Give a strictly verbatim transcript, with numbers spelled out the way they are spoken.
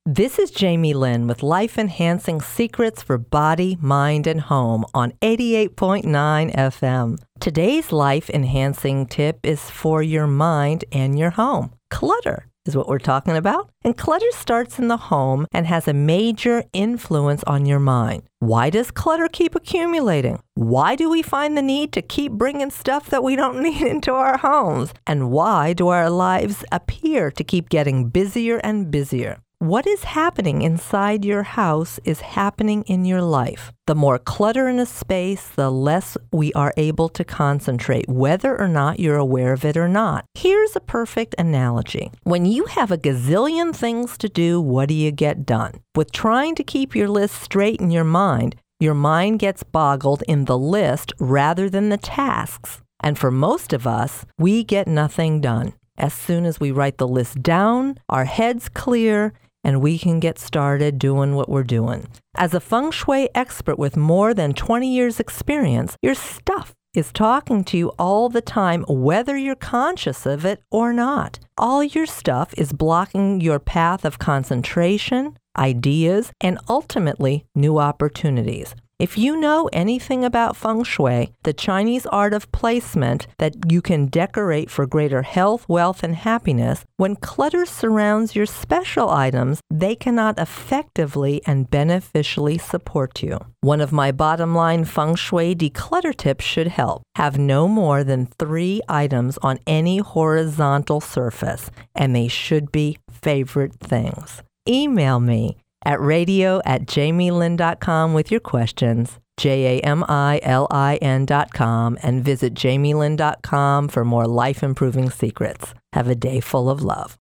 This is Jamie Lynn with Life Enhancing Secrets for Body, Mind, and Home on eighty-eight point nine F M. Today's life enhancing tip is for your mind and your home. Clutter is what we're talking about. And clutter starts in the home and has a major influence on your mind. Why does clutter keep accumulating? Why do we find the need to keep bringing stuff that we don't need into our homes? And why do our lives appear to keep getting busier and busier? What is happening inside your house is happening in your life. The more clutter in a space, the less we are able to concentrate, whether or not you're aware of it or not. Here's a perfect analogy. When you have a gazillion things to do, what do you get done? With trying to keep your list straight in your mind, your mind gets boggled in the list rather than the tasks. And for most of us, we get nothing done. As soon as we write the list down, our head's clear, and we can get started doing what we're doing. As a feng shui expert with more than twenty years experience, your stuff is talking to you all the time, whether you're conscious of it or not. All your stuff is blocking your path of concentration, ideas, and ultimately new opportunities. If you know anything about feng shui, the Chinese art of placement that you can decorate for greater health, wealth, and happiness, when clutter surrounds your special items, they cannot effectively and beneficially support you. One of my bottom line feng shui declutter tips should help. Have no more than three items on any horizontal surface, and they should be favorite things. Email me at radio at jamielin dot com with your questions, J A M I L I N dot com, and visit jamielin dot com for more life-improving secrets. Have a day full of love.